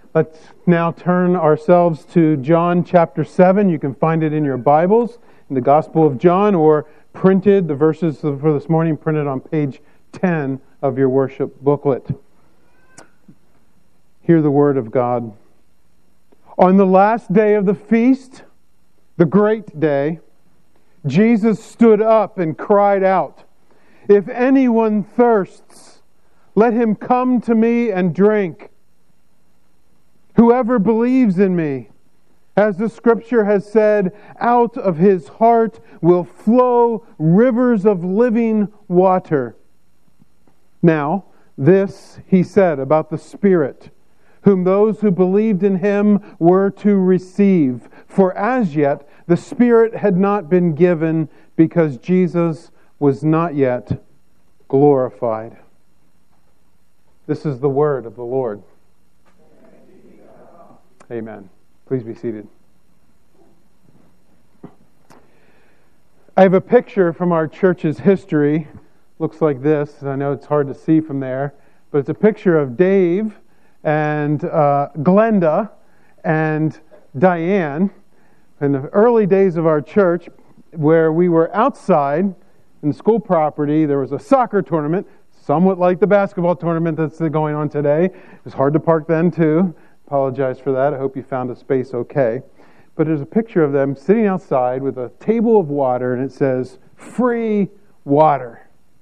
Let's now turn ourselves to John chapter 7. You can find it in your Bibles, in the Gospel of John, or printed, the verses for this morning printed on page 10 of your worship booklet. Hear the word of God. On the last day of the feast, the great day, Jesus stood up and cried out, "If anyone thirsts, let him come to me and drink. Whoever believes in me, as the Scripture has said, out of his heart will flow rivers of living water." Now, this he said about the Spirit, whom those who believed in him were to receive. For as yet the Spirit had not been given, because Jesus was not yet glorified. This is the word of the Lord. Amen. Please be seated. I have a picture from our church's history. Looks like this. I know it's hard to see from there, but it's a picture of Dave and Glenda and Diane in the early days of our church, where we were outside in the school property. There was a soccer tournament, somewhat like the basketball tournament that's going on today. It was hard to park then too. Apologize for that. I hope you found a space okay. But there's a picture of them sitting outside with a table of water, and it says, "Free water."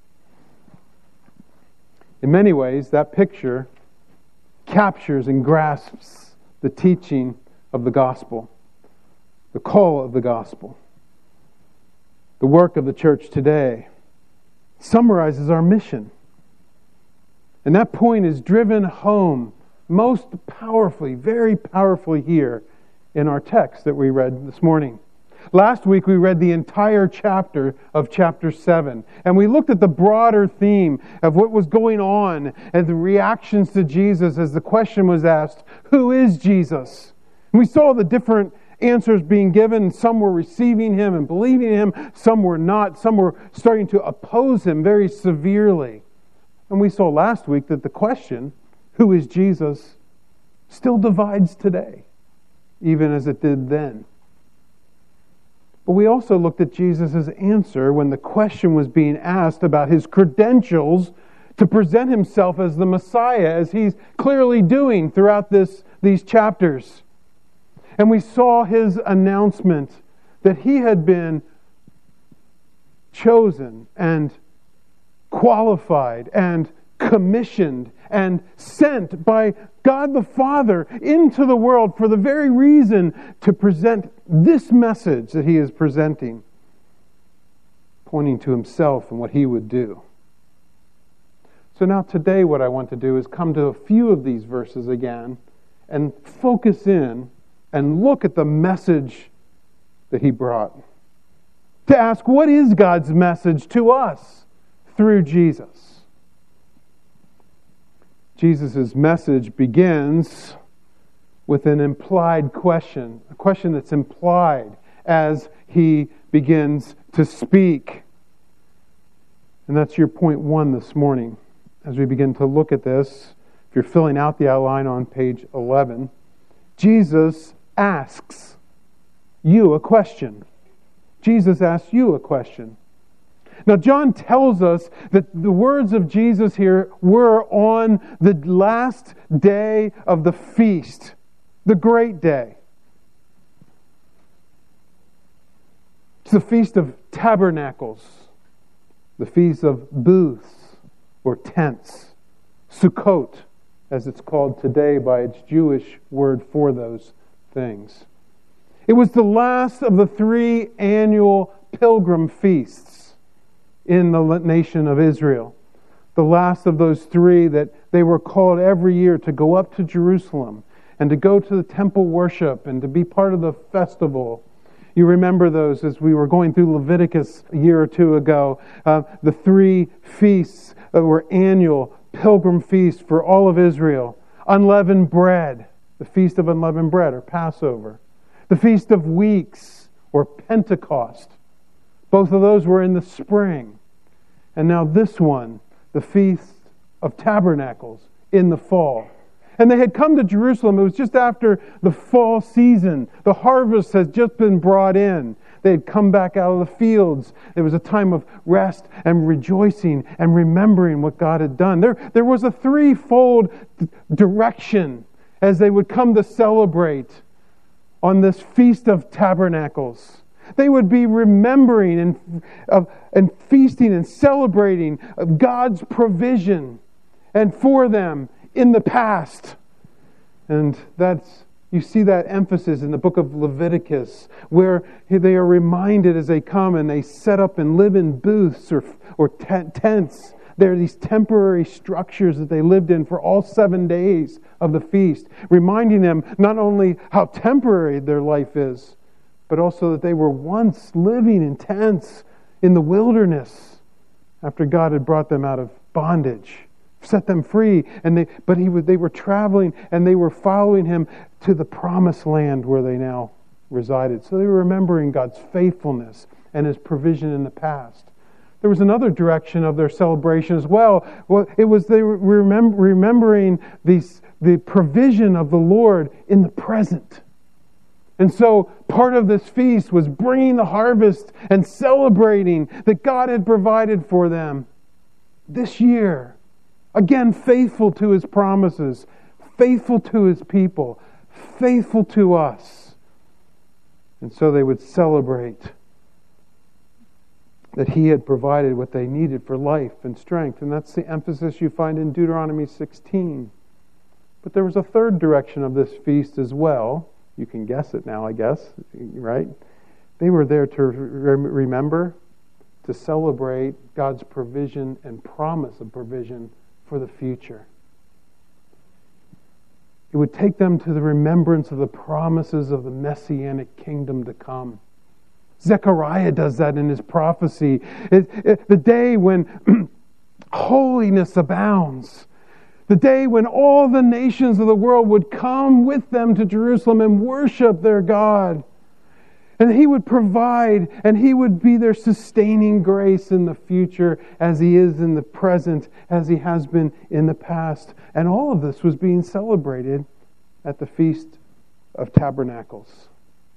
In many ways, that picture captures and grasps the teaching of the gospel, the call of the gospel. The work of the church today summarizes our mission. And that point is driven home most powerfully, very powerfully here in our text that we read this morning. Last week we read the entire chapter of chapter 7, and we looked at the broader theme of what was going on and the reactions to Jesus as the question was asked, who is Jesus? And we saw the different answers being given. Some were receiving him and believing him, some were not, some were starting to oppose him very severely. And we saw last week that the question, who is Jesus, still divides today, even as it did then. But we also looked at Jesus' answer when the question was being asked about his credentials to present himself as the Messiah, as he's clearly doing throughout these chapters. And we saw his announcement that he had been chosen and qualified and commissioned and sent by God the Father into the world for the very reason to present this message that he is presenting, pointing to himself and what he would do. So now today what I want to do is come to a few of these verses again and focus in and look at the message that he brought. To ask, what is God's message to us through Jesus? Jesus' message begins with an implied question, a question that's implied as he begins to speak. And that's your point 1 this morning. As we begin to look at this, if you're filling out the outline on page 11, Jesus asks you a question. Jesus asks you a question. Now, John tells us that the words of Jesus here were on the last day of the feast, the great day. It's the Feast of Tabernacles, the Feast of Booths or Tents, Sukkot, as it's called today by its Jewish word for those things. It was the last of the 3 annual pilgrim feasts in the nation of Israel. The last of those 3 that they were called every year to go up to Jerusalem and to go to the temple worship and to be part of the festival. You remember those as we were going through Leviticus a year or 2 ago. The 3 feasts that were annual pilgrim feasts for all of Israel. Unleavened bread, the Feast of Unleavened Bread or Passover. The Feast of Weeks or Pentecost. Both of those were in the spring. And now this one, the Feast of Tabernacles, in the fall. And they had come to Jerusalem. It was just after the fall season. The harvest has just been brought in. They had come back out of the fields. It was a time of rest and rejoicing and remembering what God had done. There was a threefold direction as they would come to celebrate on this Feast of Tabernacles. They would be remembering and feasting and celebrating God's provision and for them in the past. And you see that emphasis in the book of Leviticus, where they are reminded as they come and they set up and live in booths or tents. There are these temporary structures that they lived in for all 7 days of the feast, reminding them not only how temporary their life is, but also that they were once living in tents in the wilderness after God had brought them out of bondage, set them free. They were traveling and they were following Him to the promised land where they now resided. So they were remembering God's faithfulness and His provision in the past. There was another direction of their celebration as well. It was they were remembering the provision of the Lord in the present. And so part of this feast was bringing the harvest and celebrating that God had provided for them this year. Again, faithful to His promises, faithful to His people, faithful to us. And so they would celebrate that He had provided what they needed for life and strength. And that's the emphasis you find in Deuteronomy 16. But there was a third direction of this feast as well. You can guess it now, I guess, right? They were there to remember, to celebrate God's provision and promise of provision for the future. It would take them to the remembrance of the promises of the Messianic kingdom to come. Zechariah does that in his prophecy. The day when holiness abounds. The day when all the nations of the world would come with them to Jerusalem and worship their God. And He would provide, and He would be their sustaining grace in the future as He is in the present, as He has been in the past. And all of this was being celebrated at the Feast of Tabernacles.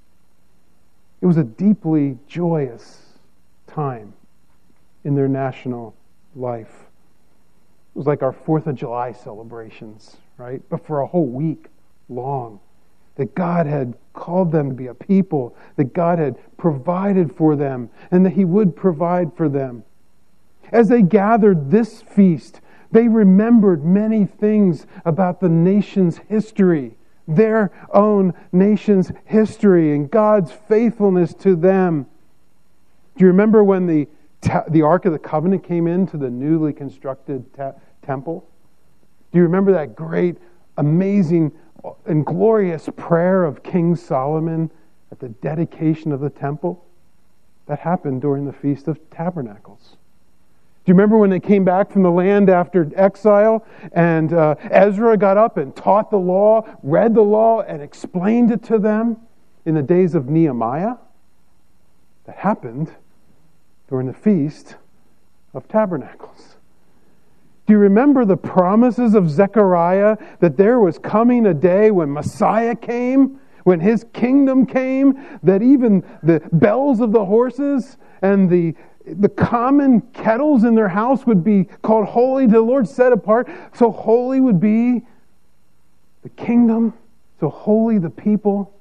It was a deeply joyous time in their national life. It was like our 4th of July celebrations, right? But for a whole week long. That God had called them to be a people, that God had provided for them, and that He would provide for them. As they gathered this feast, they remembered many things about the nation's history, their own nation's history, and God's faithfulness to them. Do you remember when the Ark of the Covenant came into the newly constructed temple? Do you remember that great, amazing, and glorious prayer of King Solomon at the dedication of the temple? That happened during the Feast of Tabernacles. Do you remember when they came back from the land after exile and Ezra got up and taught the law, read the law, and explained it to them in the days of Nehemiah? That happened during the Feast of Tabernacles. Do you remember the promises of Zechariah that there was coming a day when Messiah came, when His kingdom came, that even the bells of the horses and the common kettles in their house would be called holy to the Lord, set apart. So holy would be the kingdom, so holy the people.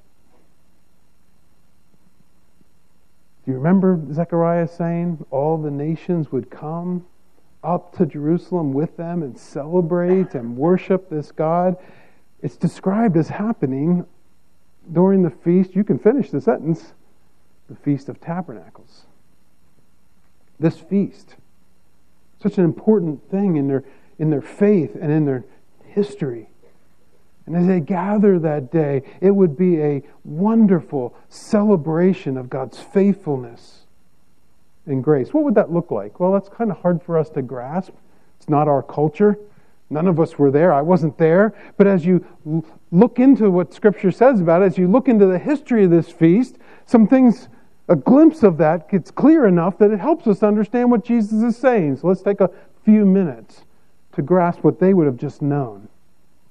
Do you remember Zechariah saying all the nations would come up to Jerusalem with them and celebrate and worship this God? It's described as happening during the feast. You can finish the sentence. The Feast of Tabernacles. This feast, such an important thing in their faith and in their history. And as they gather that day, it would be a wonderful celebration of God's faithfulness and grace. What would that look like? Well, that's kind of hard for us to grasp. It's not our culture. None of us were there. I wasn't there. But as you look into what Scripture says about it, as you look into the history of this feast, some things, a glimpse of that gets clear enough that it helps us understand what Jesus is saying. So let's take a few minutes to grasp what they would have just known.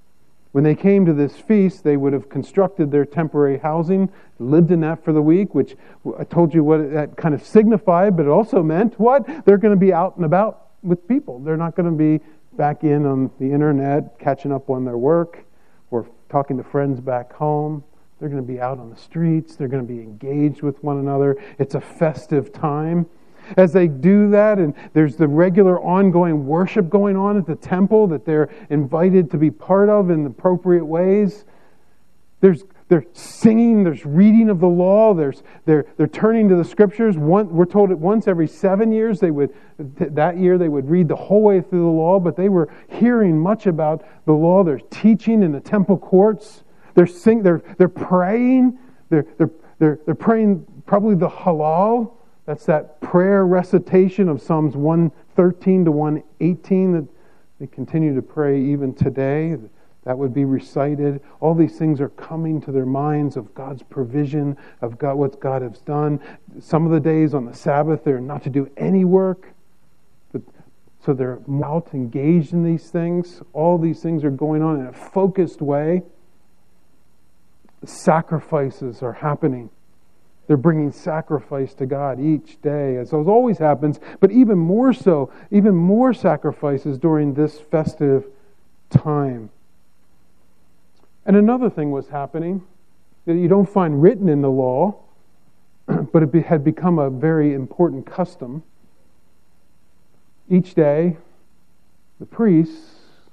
When they came to this feast, they would have constructed their temporary housing, lived in that for the week, which I told you what that kind of signified, but it also meant what? They're going to be out and about with people. They're not going to be back in on the internet, catching up on their work, or talking to friends back home. They're going to be out on the streets. They're going to be engaged with one another. It's a festive time. As they do that, and there's the regular ongoing worship going on at the temple that they're invited to be part of in appropriate ways. They're singing, there's reading of the law, they're turning to the Scriptures. We're told that once every 7 years that year they would read the whole way through the law, but they were hearing much about the law. They're teaching in the temple courts. They're praying. They're praying probably the Hallel. That's that prayer recitation of Psalms 113 to 118 that they continue to pray even today. That would be recited. All these things are coming to their minds of God's provision, of God, what God has done. Some of the days on the Sabbath, they're not to do any work. So they're out engaged in these things. All these things are going on in a focused way. Sacrifices are happening. They're bringing sacrifice to God each day, as always happens, but even more so, even more sacrifices during this festive time. And another thing was happening that you don't find written in the law, but it had become a very important custom. Each day, the priests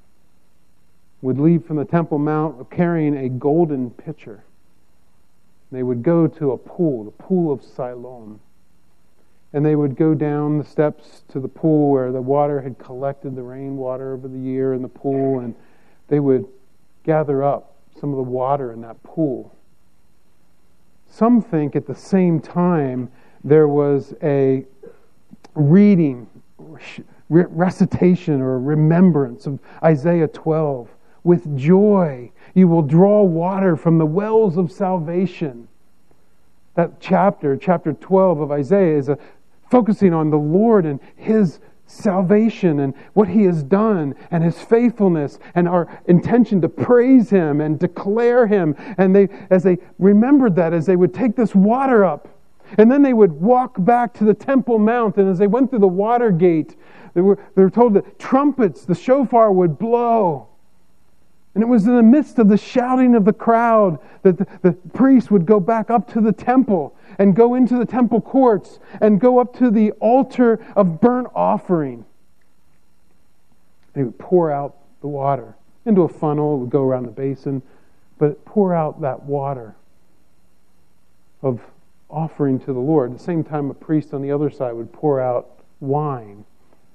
would leave from the Temple Mount carrying a golden pitcher. They would go to a pool, the pool of Siloam. And they would go down the steps to the pool where the water had collected, the rainwater over the year in the pool, and they would gather up some of the water in that pool. Some think at the same time there was a reading, recitation, or remembrance of Isaiah 12. With joy you will draw water from the wells of salvation. That chapter 12 of Isaiah, is focusing on the Lord and His salvation and what He has done and His faithfulness and our intention to praise Him and declare Him. And as they remembered that, as they would take this water up, and then they would walk back to the Temple Mount, and as they went through the water gate, they were told that trumpets, the shofar, would blow. And it was in the midst of the shouting of the crowd that the priest would go back up to the temple and go into the temple courts and go up to the altar of burnt offering. And he would pour out the water into a funnel. It would go around the basin, but pour out that water of offering to the Lord. At the same time, a priest on the other side would pour out wine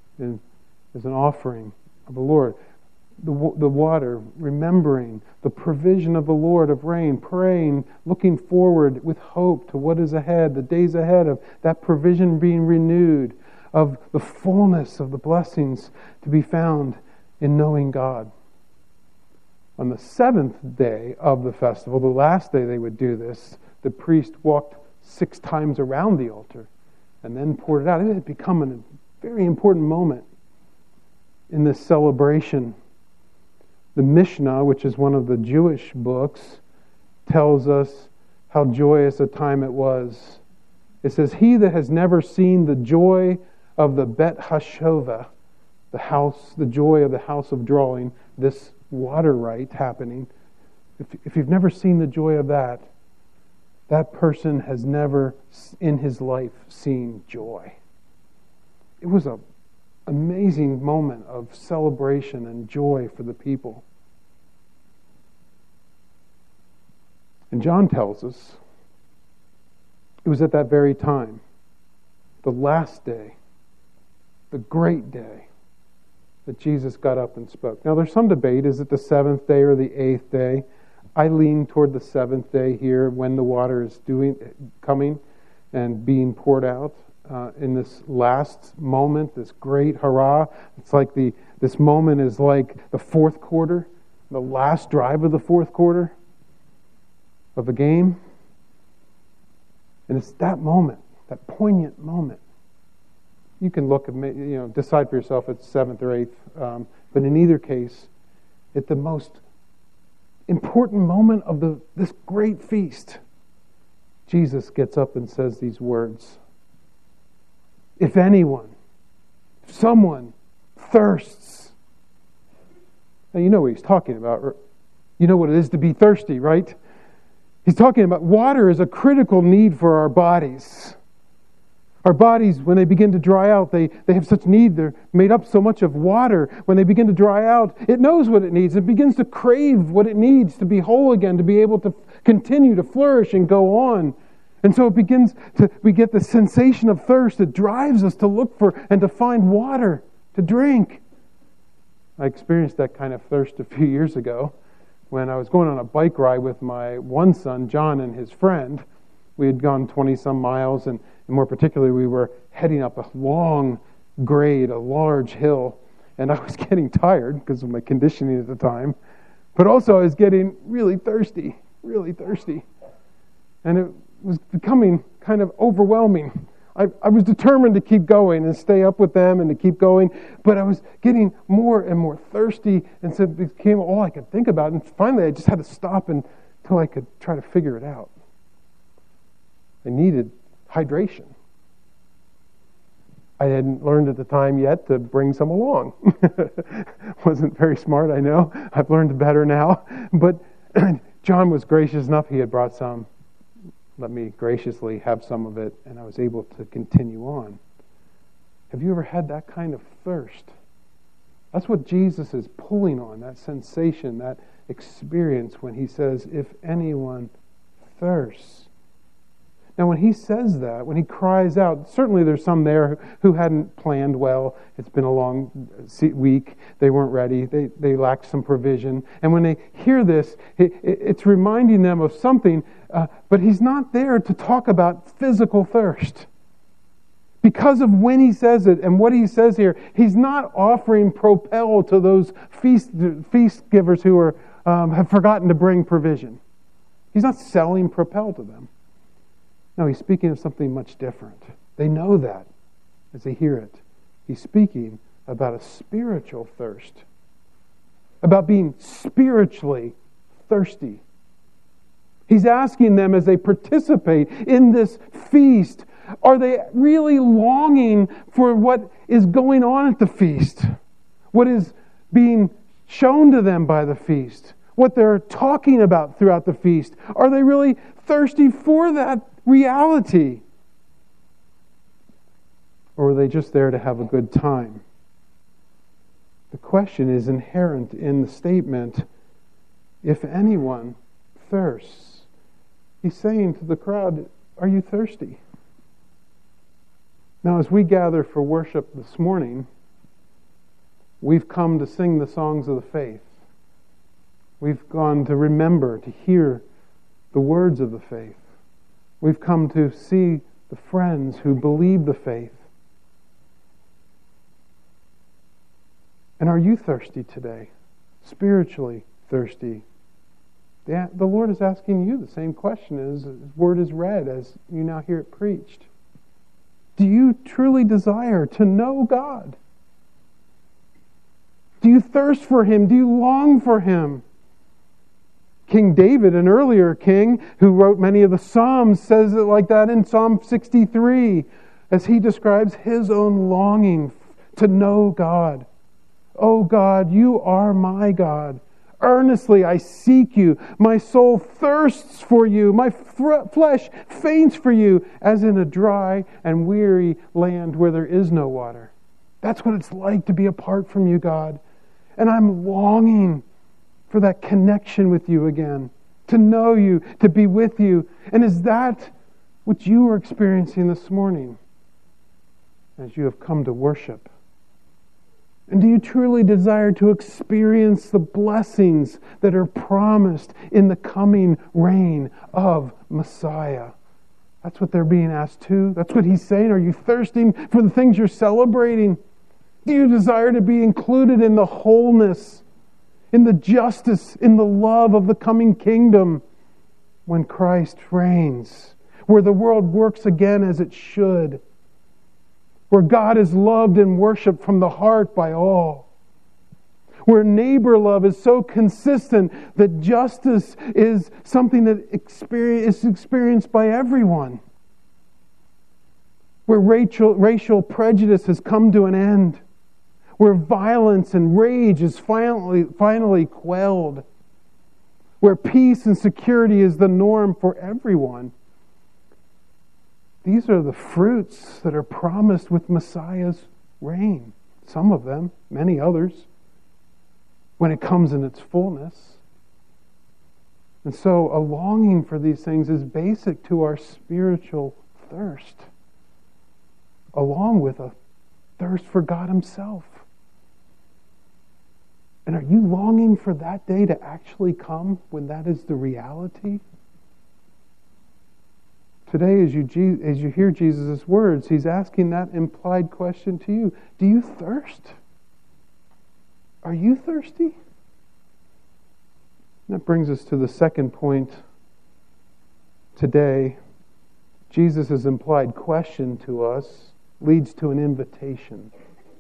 as an offering of the Lord. The water, remembering the provision of the Lord of rain, praying, looking forward with hope to what is ahead, the days ahead of that provision being renewed, of the fullness of the blessings to be found in knowing God. On the seventh day of the festival, the last day they would do this, the priest walked 6 times around the altar and then poured it out. It had become a very important moment in this celebration. The Mishnah, which is one of the Jewish books, tells us how joyous a time it was. It says, "He that has never seen the joy of the Bet Hashova, the joy of the house of drawing, this water rite happening, if you've never seen the joy of that, that person has never in his life seen joy." It was an amazing moment of celebration and joy for the people. And John tells us it was at that very time, the last day, the great day, that Jesus got up and spoke. Now there's some debate, is it the 7th day or the 8th day? I lean toward the 7th day here, when the water is coming and being poured out. In this last moment, this great hurrah. It's like this moment is like the fourth quarter, the last drive of the fourth quarter of the game. And it's that moment, that poignant moment. You can look at, decide for yourself if it's 7th or 8th. But in either case, it's the most important moment of this great feast, Jesus gets up and says these words. If anyone, if someone thirsts. Now you know what he's talking about. You know what it is to be thirsty, right? He's talking about water is a critical need for our bodies. Our bodies, when they begin to dry out, they have such need. They're made up so much of water. When they begin to dry out, it knows what it needs. It begins to crave what it needs to be whole again, to be able to continue to flourish and go on. And so we get the sensation of thirst. It drives us to look for and to find water to drink. I experienced that kind of thirst a few years ago when I was going on a bike ride with my one son, John, and his friend. We had gone 20-some miles, and more particularly, we were heading up a long grade, a large hill, and I was getting tired because of my conditioning at the time, but also I was getting really thirsty. And it was becoming kind of overwhelming. I was determined to keep going and stay up with them and to keep going, but I was getting more and more thirsty, and so it became all I could think about, and finally I just had to stop until I could try to figure it out. I needed hydration. I hadn't learned at the time yet to bring some along. Wasn't very smart, I know. I've learned better now. But John was gracious enough. He had brought some. Let me graciously have some of it, and I was able to continue on. Have you ever had that kind of thirst? That's what Jesus is pulling on, that sensation, that experience when he says, if anyone thirsts. Now, when he says that, when he cries out, certainly there's some there who hadn't planned well. It's been a long week. They weren't ready. They lacked some provision. And when they hear this, it's reminding them of something. But he's not there to talk about physical thirst. Because of when he says it and what he says here, he's not offering Propel to those feast givers who have forgotten to bring provision. He's not selling Propel to them. No, he's speaking of something much different. They know that as they hear it. He's speaking about a spiritual thirst, about being spiritually thirsty. He's asking them as they participate in this feast, are they really longing for what is going on at the feast? What is being shown to them by the feast? What they're talking about throughout the feast? Are they really thirsty for that reality? Or are they just there to have a good time? The question is inherent in the statement, if anyone thirsts. He's saying to the crowd, are you thirsty? Now, as we gather for worship this morning, we've come to sing the songs of the faith. We've gone to remember, to hear the words of the faith. We've come to see the friends who believe the faith. And are you thirsty today? Spiritually thirsty? The Lord is asking you the same question as His Word is read, as you now hear it preached. Do you truly desire to know God? Do you thirst for Him? Do you long for Him? King David, an earlier king who wrote many of the Psalms, says it like that in Psalm 63 as he describes his own longing to know God. Oh God, you are my God. Earnestly I seek you. My soul thirsts for you. My flesh faints for you, as in a dry and weary land where there is no water. That's what it's like to be apart from you, God. And I'm longing for that connection with you again, to know you, to be with you. And is that what you are experiencing this morning as you have come to worship? And do you truly desire to experience the blessings that are promised in the coming reign of Messiah? That's what they're being asked to. That's what he's saying. Are you thirsting for the things you're celebrating? Do you desire to be included in the wholeness, in the justice, in the love of the coming kingdom when Christ reigns, where the world works again as it should, where God is loved and worshipped from the heart by all, where neighbor love is so consistent that justice is something that is experienced by everyone, where racial prejudice has come to an end, where violence and rage is finally quelled, where peace and security is the norm for everyone. These are the fruits that are promised with Messiah's reign. Some of them, many others, when it comes in its fullness. And so a longing for these things is basic to our spiritual thirst, along with a thirst for God Himself. And are you longing for that day to actually come when that is the reality? Today, as you hear Jesus' words, He's asking that implied question to you. Do you thirst? Are you thirsty? That brings us to the second point today. Jesus' implied question to us leads to an invitation.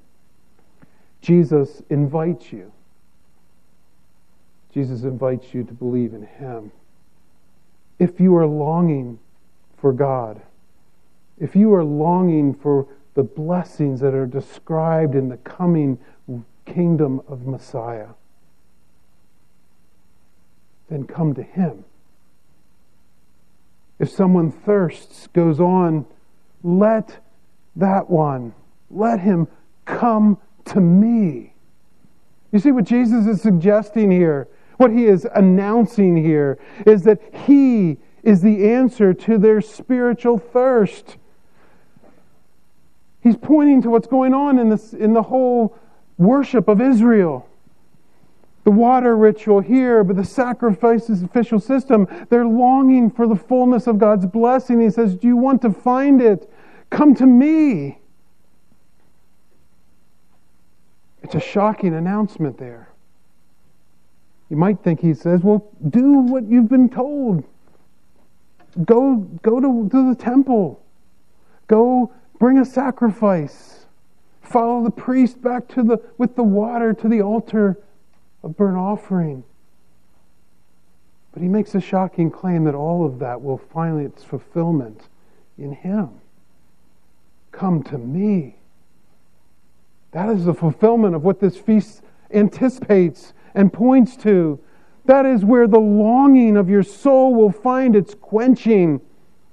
Jesus invites you. Jesus invites you to believe in Him. If you are longing for God, if you are longing for the blessings that are described in the coming kingdom of Messiah, then come to Him. If someone thirsts, goes on, let him come to me. You see what Jesus is suggesting here? What He is announcing here is that He is the answer to their spiritual thirst. He's pointing to what's going on in the whole worship of Israel. The water ritual here, but the sacrifices official system, they're longing for the fullness of God's blessing. He says, do you want to find it? Come to me. It's a shocking announcement there. You might think He says, well, do what you've been told. Go to the temple. Go bring a sacrifice. Follow the priest back with the water to the altar of burnt offering. But He makes a shocking claim that all of that will find its fulfillment in Him. Come to me. That is the fulfillment of what this feast anticipates and points to. That is where the longing of your soul will find its quenching.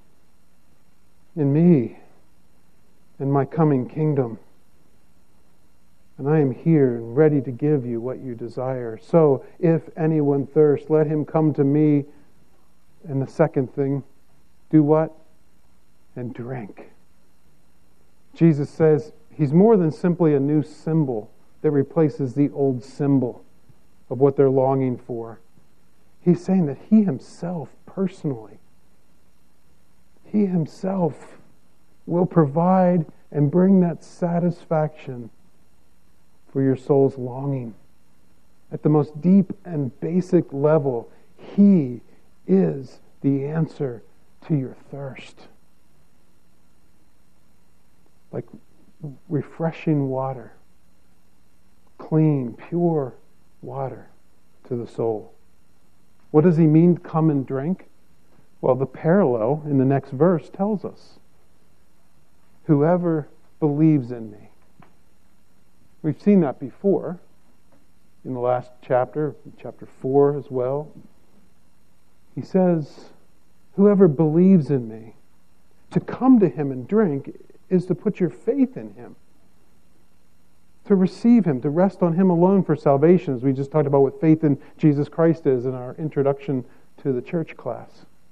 In me, in my coming kingdom. And I am here and ready to give you what you desire. So, if anyone thirsts, let him come to me. And the second thing, do what? And drink. Jesus says He's more than simply a new symbol that replaces the old symbol of what they're longing for. He's saying that He Himself, personally, He Himself will provide and bring that satisfaction for your soul's longing. At the most deep and basic level, He is the answer to your thirst. Like refreshing water, clean, pure water to the soul. What does He mean, come and drink? Well, the parallel in the next verse tells us. Whoever believes in me. We've seen that before in the last chapter, chapter 4 as well. He says, whoever believes in me, to come to Him and drink is to put your faith in Him. To receive Him, to rest on Him alone for salvation, as we just talked about what faith in Jesus Christ is in our introduction to the church class.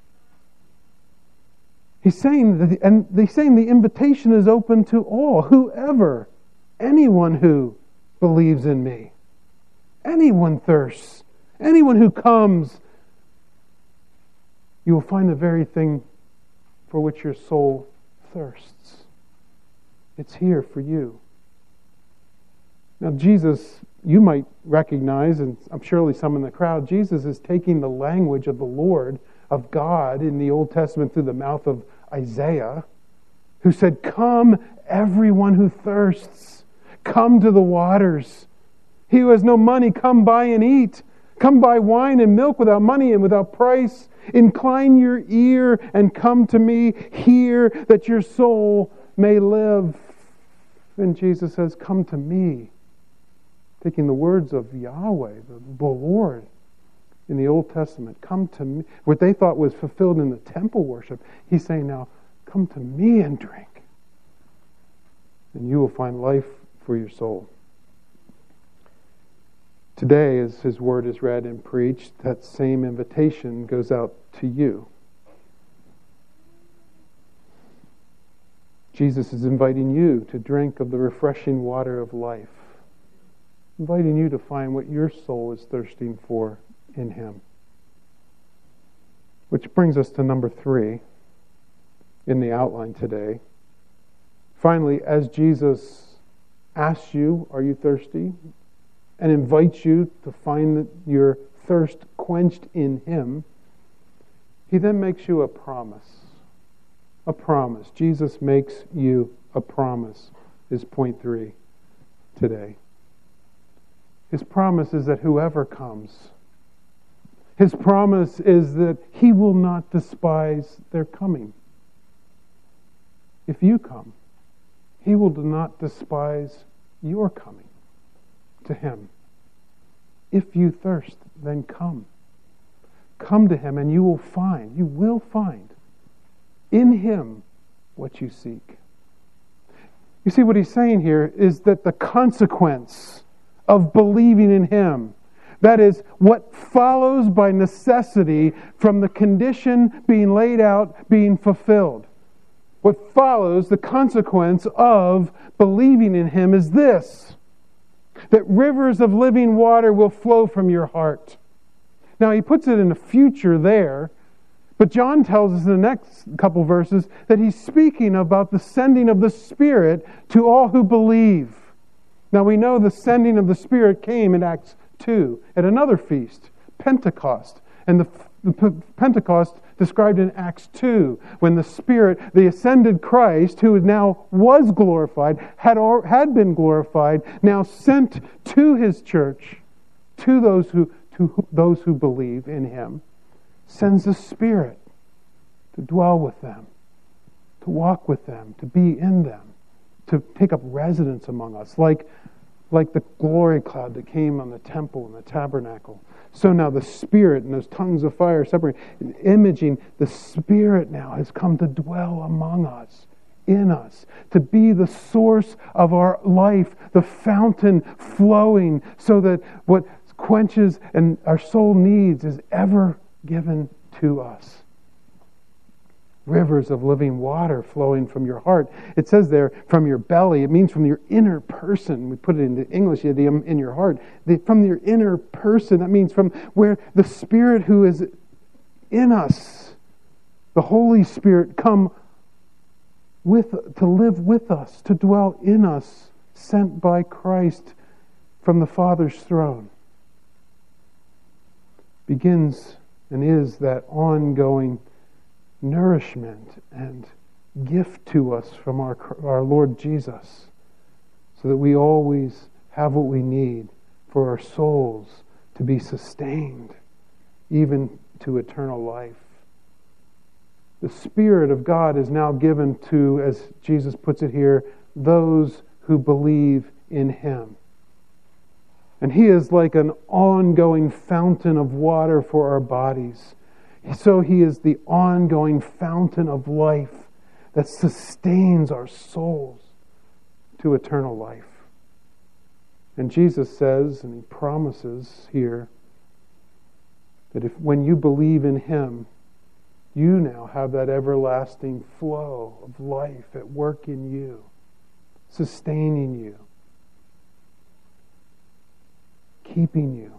He's saying the invitation is open to all, whoever, anyone who believes in me. Anyone thirsts, anyone who comes, you will find the very thing for which your soul thirsts. It's here for you. Now, Jesus, you might recognize, and I'm surely some in the crowd, Jesus is taking the language of the Lord, of God in the Old Testament through the mouth of Isaiah, who said, come, everyone who thirsts, come to the waters. He who has no money, come buy and eat. Come buy wine and milk without money and without price. Incline your ear and come to me. Hear that your soul may live. And Jesus says, come to me. Taking the words of Yahweh, the Lord, in the Old Testament. Come to me. What they thought was fulfilled in the temple worship. He's saying now, come to me and drink. And you will find life for your soul. Today, as His Word is read and preached, that same invitation goes out to you. Jesus is inviting you to drink of the refreshing water of life, inviting you to find what your soul is thirsting for in Him. Which brings us to number 3 in the outline today. Finally, as Jesus asks you, are you thirsty? And invites you to find your thirst quenched in Him, He then makes you a promise. A promise. Jesus makes you a promise, is point 3 today. His promise is that whoever comes, His promise is that He will not despise their coming. If you come, He will not despise your coming to Him. If you thirst, then come. Come to Him and you will find in Him what you seek. You see, what He's saying here is that the consequence of believing in Him, that is, what follows by necessity from the condition being laid out, being fulfilled. What follows, the consequence of believing in Him is this: that rivers of living water will flow from your heart. Now, he puts it in the future there, but John tells us in the next couple verses that he's speaking about the sending of the Spirit to all who believe. Now, we know the sending of the Spirit came in Acts 2 at another feast, Pentecost. And the Pentecost described in Acts 2, when the Spirit, the ascended Christ, who now was glorified, had been glorified, now sent to His church, to those who believe in Him, sends the Spirit to dwell with them, to walk with them, to be in them, to take up residence among us, like the glory cloud that came on the temple and the tabernacle. So now the Spirit and those tongues of fire separating, imaging, the Spirit now has come to dwell among us, in us, to be the source of our life, the fountain flowing, so that what quenches and our soul needs is ever given to us. Rivers of living water flowing from your heart. It says there, from your belly. It means from your inner person. We put it into English, idiom, in your heart. From your inner person. That means from where the Spirit who is in us, the Holy Spirit, come to live with us, to dwell in us, sent by Christ from the Father's throne. Begins and is that ongoing nourishment and gift to us from our Lord Jesus, so that we always have what we need for our souls to be sustained, even to eternal life. The Spirit of God is now given to, as Jesus puts it here, those who believe in Him. And He is like an ongoing fountain of water for our bodies. So He is the ongoing fountain of life that sustains our souls to eternal life. And Jesus says, and He promises here, that when you believe in Him, you now have that everlasting flow of life at work in you, sustaining you, keeping you.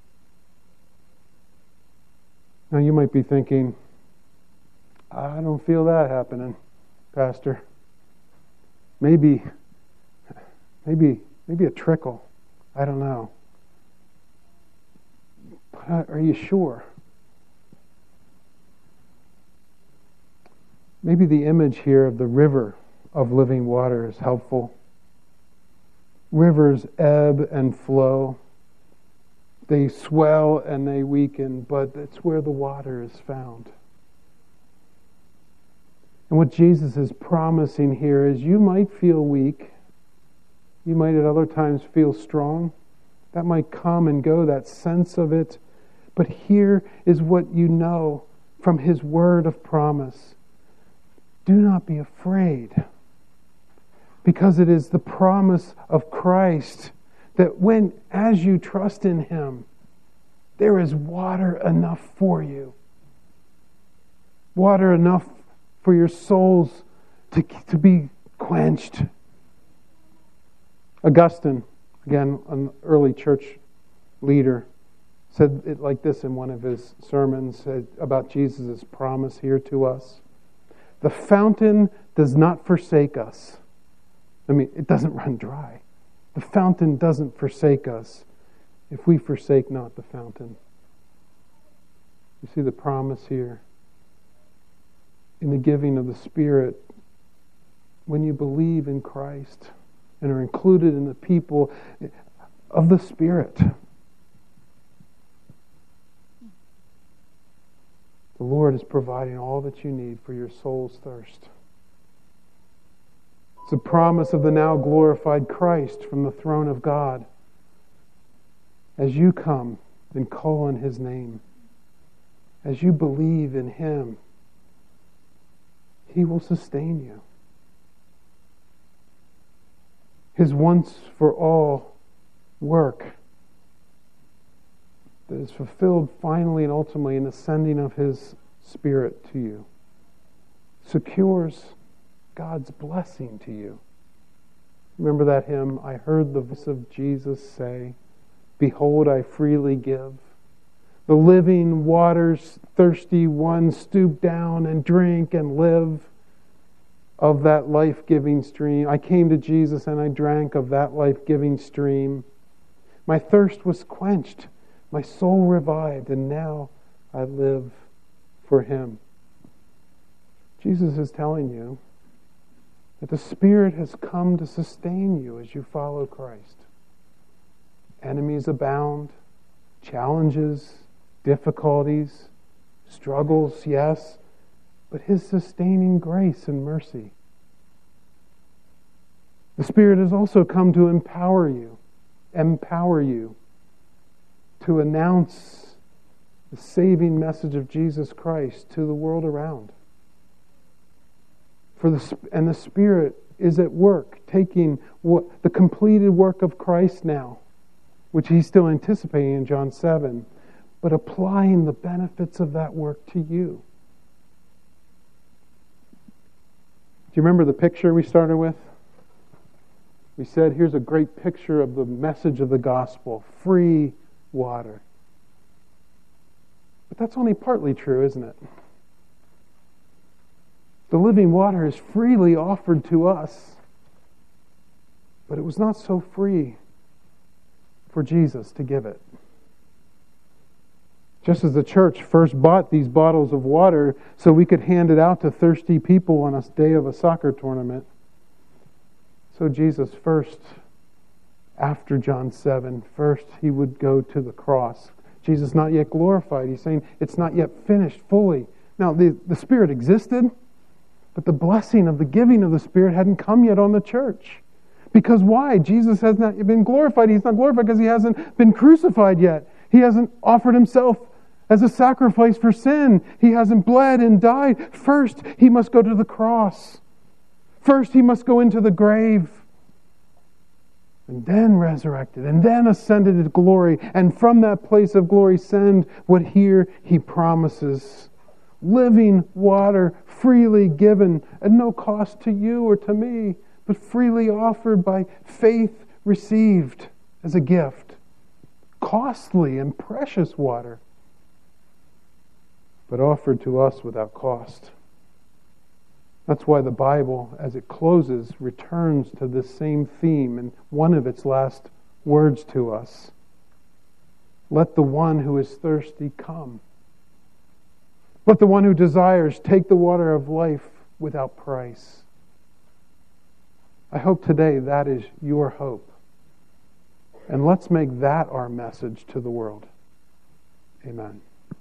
Now you might be thinking, I don't feel that happening, Pastor. Maybe a trickle. I don't know. But are you sure? Maybe the image here of the river of living water is helpful. Rivers ebb and flow. They swell and they weaken, but it's where the water is found. And what Jesus is promising here is you might feel weak. You might at other times feel strong. That might come and go, that sense of it. But here is what you know from His word of promise. Do not be afraid, because it is the promise of Christ that when, as you trust in Him, there is water enough for you. Water enough for your souls to be quenched. Augustine, again, an early church leader, said it like this in one of his sermons about Jesus' promise here to us. The fountain does not forsake us. I mean, it doesn't run dry. The fountain doesn't forsake us if we forsake not the fountain. You see the promise here. In the giving of the Spirit, when you believe in Christ and are included in the people of the Spirit, the Lord is providing all that you need for your soul's thirst. It's a promise of the now glorified Christ from the throne of God. As you come and call on His name, as you believe in Him, He will sustain you. His once-for-all work that is fulfilled finally and ultimately in the sending of His Spirit to you secures God's blessing to you. Remember that hymn, I heard the voice of Jesus say, behold, I freely give. The living waters, thirsty one, stoop down and drink and live of that life-giving stream. I came to Jesus and I drank of that life-giving stream. My thirst was quenched, my soul revived, and now I live for Him. Jesus is telling you that the Spirit has come to sustain you as you follow Christ. Enemies abound, challenges, difficulties, struggles, yes, but His sustaining grace and mercy. The Spirit has also come to empower you to announce the saving message of Jesus Christ to the world around. And the Spirit is at work, taking the completed work of Christ now, which He's still anticipating in John 7, but applying the benefits of that work to you. Do you remember the picture we started with? We said, here's a great picture of the message of the gospel, free water. But that's only partly true, isn't it? The living water is freely offered to us, but it was not so free for Jesus to give it. Just as the church first bought these bottles of water so we could hand it out to thirsty people on a day of a soccer tournament, so Jesus first, after John 7, first He would go to the cross. Jesus not yet glorified. He's saying it's not yet finished fully. Now, the Spirit existed, but the blessing of the giving of the Spirit hadn't come yet on the church. Because why? Jesus has not been glorified. He's not glorified because He hasn't been crucified yet. He hasn't offered Himself as a sacrifice for sin. He hasn't bled and died. First, He must go to the cross. First, He must go into the grave. And then resurrected. And then ascended to glory. And from that place of glory send what here He promises. Living water freely given at no cost to you or to me, but freely offered by faith received as a gift. Costly and precious water, but offered to us without cost. That's why the Bible, as it closes, returns to this same theme in one of its last words to us. Let the one who is thirsty come. Let the one who desires take the water of life without price. I hope today that is your hope And let's make that our message to the world. Amen.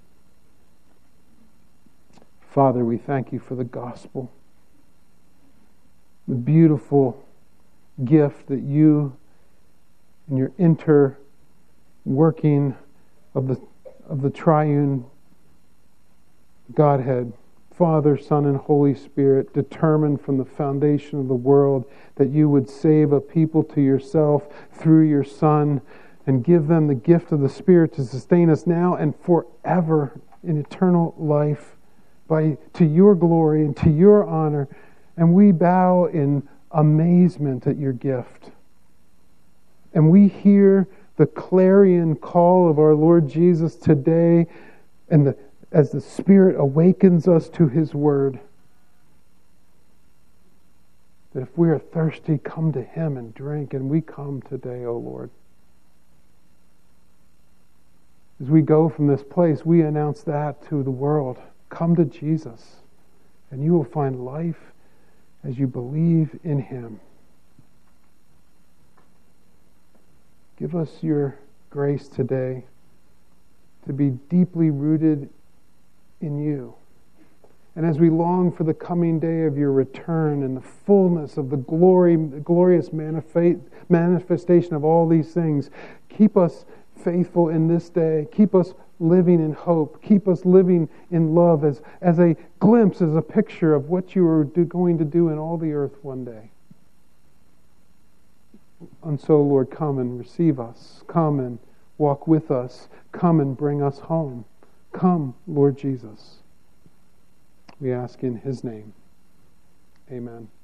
Father, we thank you for the gospel, the beautiful gift that you, in your interworking of the triune Godhead, Father, Son, and Holy Spirit, determined from the foundation of the world that you would save a people to yourself through your Son and give them the gift of the Spirit to sustain us now and forever in eternal life to your glory and to your honor. And we bow in amazement at your gift. And we hear the clarion call of our Lord Jesus today, and as the Spirit awakens us to His Word, that if we are thirsty, come to Him and drink. And we come today, O Lord. As we go from this place, we announce that to the world. Come to Jesus, and you will find life as you believe in Him. Give us your grace today to be deeply rooted in you. And as we long for the coming day of your return and the fullness of the glorious manifestation of all these things, keep us faithful in this day. Keep us living in hope. Keep us living in love as a glimpse, as a picture of what you are going to do in all the earth one day. And so, Lord, come and receive us. Come and walk with us. Come and bring us home. Come, Lord Jesus. We ask in His name. Amen.